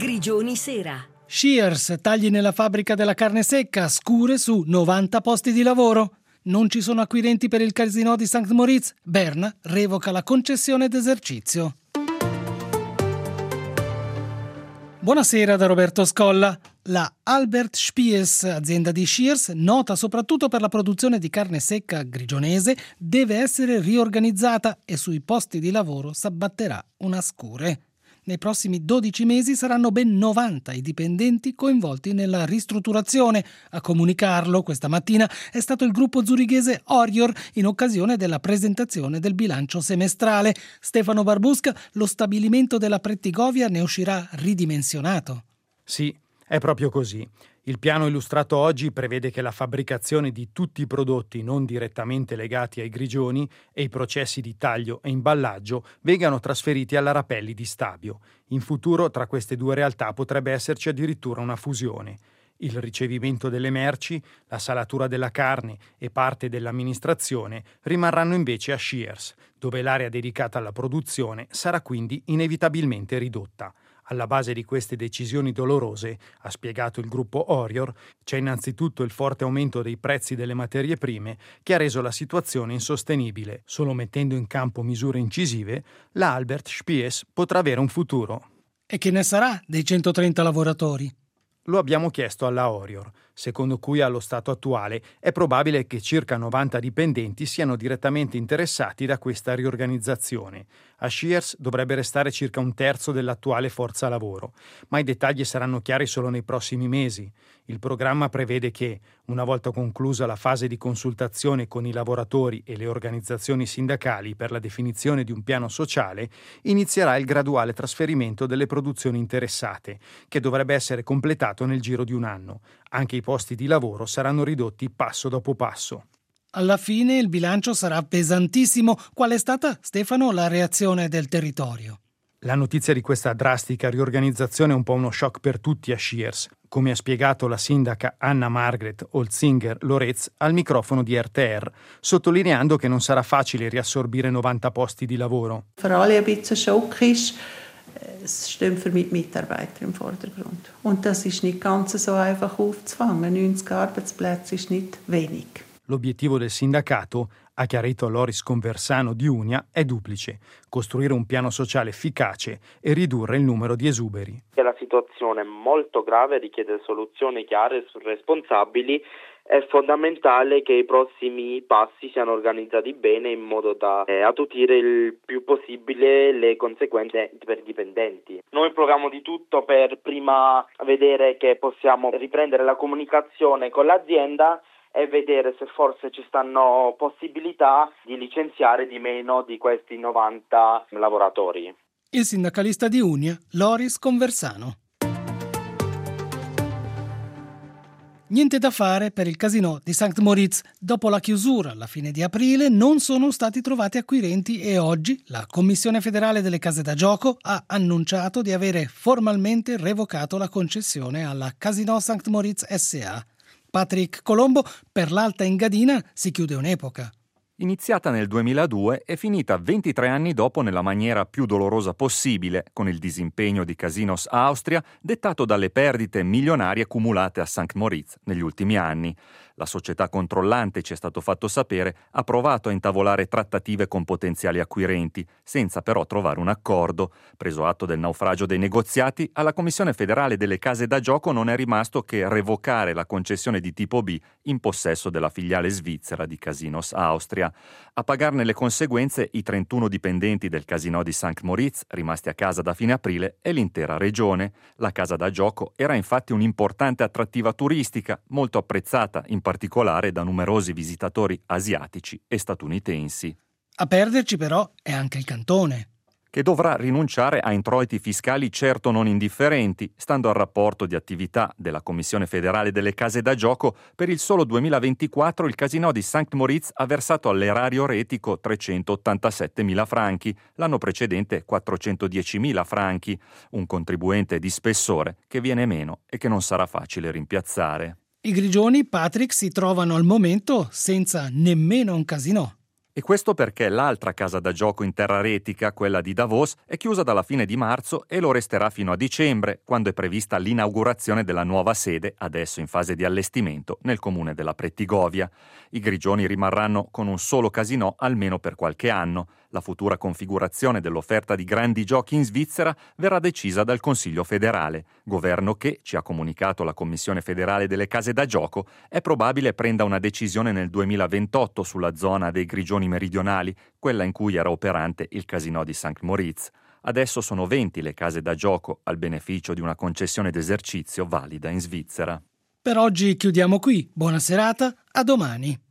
Grigioni Sera. Shears, tagli nella fabbrica della carne secca, scure su 90 posti di lavoro. Non ci sono acquirenti per il casino di St. Moritz. Berna revoca la concessione d'esercizio. Buonasera da Roberto Scolla. La Albert Spies, azienda di Shears, nota soprattutto per la produzione di carne secca grigionese, deve essere riorganizzata e sui posti di lavoro s'abbatterà una scure. Nei prossimi 12 mesi saranno ben 90 i dipendenti coinvolti nella ristrutturazione. A comunicarlo questa mattina è stato il gruppo zurighese Orior in occasione della presentazione del bilancio semestrale. Stefano Barbusca, lo stabilimento della Prettigovia ne uscirà ridimensionato. Sì, è proprio così. Il piano illustrato oggi prevede che la fabbricazione di tutti i prodotti non direttamente legati ai grigioni e i processi di taglio e imballaggio vengano trasferiti alla Rapelli di Stabio. In futuro tra queste due realtà potrebbe esserci addirittura una fusione. Il ricevimento delle merci, la salatura della carne e parte dell'amministrazione rimarranno invece a Shears, dove l'area dedicata alla produzione sarà quindi inevitabilmente ridotta. Alla base di queste decisioni dolorose, ha spiegato il gruppo Orior, c'è innanzitutto il forte aumento dei prezzi delle materie prime che ha reso la situazione insostenibile. Solo mettendo in campo misure incisive, la Albert Spies potrà avere un futuro. E che ne sarà dei 130 lavoratori? Lo abbiamo chiesto alla Orior, secondo cui allo stato attuale è probabile che circa 90 dipendenti siano direttamente interessati da questa riorganizzazione. A Shears dovrebbe restare circa un terzo dell'attuale forza lavoro, ma i dettagli saranno chiari solo nei prossimi mesi. Il programma prevede che, una volta conclusa la fase di consultazione con i lavoratori e le organizzazioni sindacali per la definizione di un piano sociale, inizierà il graduale trasferimento delle produzioni interessate, che dovrebbe essere completato nel giro di un anno. Anche i posti di lavoro saranno ridotti passo dopo passo. Alla fine il bilancio sarà pesantissimo. Qual è stata, Stefano, la reazione del territorio? La notizia di questa drastica riorganizzazione è un po' uno shock per tutti a Shears, come ha spiegato la sindaca Anna Margret Holzinger-Lorez al microfono di RTR, sottolineando che non sarà facile riassorbire 90 posti di lavoro. Für alle ein bisschen Schock ist, es stehen für mich die Mitarbeiter im Vordergrund. Und das ist nicht ganz so einfach aufzufangen. 90 Arbeitsplätze ist nicht wenig. L'obiettivo del sindacato, ha chiarito Loris Conversano di Unia, è duplice: costruire un piano sociale efficace e ridurre il numero di esuberi. La situazione è molto grave, richiede soluzioni chiare su responsabili. È fondamentale che i prossimi passi siano organizzati bene in modo da attutire il più possibile le conseguenze per i dipendenti. Noi proviamo di tutto per prima vedere che possiamo riprendere la comunicazione con l'azienda e vedere se forse ci stanno possibilità di licenziare di meno di questi 90 lavoratori. Il sindacalista di Unia, Loris Conversano. Niente da fare per il casino di St. Moritz. Dopo la chiusura alla fine di aprile non sono stati trovati acquirenti e oggi la Commissione federale delle case da gioco ha annunciato di avere formalmente revocato la concessione alla Casino St. Moritz S.A. Patrick Colombo, per l'Alta Engadina si chiude un'epoca. Iniziata nel 2002 e finita 23 anni dopo nella maniera più dolorosa possibile, con il disimpegno di Casinos Austria dettato dalle perdite milionarie accumulate a St. Moritz negli ultimi anni. La società controllante, ci è stato fatto sapere, ha provato a intavolare trattative con potenziali acquirenti, senza però trovare un accordo. Preso atto del naufragio dei negoziati, alla Commissione federale delle case da gioco non è rimasto che revocare la concessione di tipo B in possesso della filiale svizzera di Casinos Austria. A pagarne le conseguenze i 31 dipendenti del casino di St. Moritz, rimasti a casa da fine aprile, e l'intera regione. La casa da gioco era infatti un'importante attrattiva turistica, molto apprezzata in particolare da numerosi visitatori asiatici e statunitensi. A perderci però è anche il cantone, che dovrà rinunciare a introiti fiscali certo non indifferenti. Stando al rapporto di attività della Commissione federale delle case da gioco, per il solo 2024 il casino di St. Moritz ha versato all'erario retico 387.000 franchi, l'anno precedente 410.000 franchi, un contribuente di spessore che viene meno e che non sarà facile rimpiazzare. I grigioni, Patrick, si trovano al momento senza nemmeno un casino. E questo perché l'altra casa da gioco in terra retica, quella di Davos, è chiusa dalla fine di marzo e lo resterà fino a dicembre, quando è prevista l'inaugurazione della nuova sede, adesso in fase di allestimento, nel comune della Prettigovia. I grigioni rimarranno con un solo casinò almeno per qualche anno. La futura configurazione dell'offerta di grandi giochi in Svizzera verrà decisa dal Consiglio federale, governo che, ci ha comunicato la Commissione federale delle case da gioco, è probabile prenda una decisione nel 2028 sulla zona dei grigioni meridionali, quella in cui era operante il casinò di St. Moritz. Adesso sono 20 le case da gioco al beneficio di una concessione d'esercizio valida in Svizzera. Per oggi chiudiamo qui. Buona serata, a domani.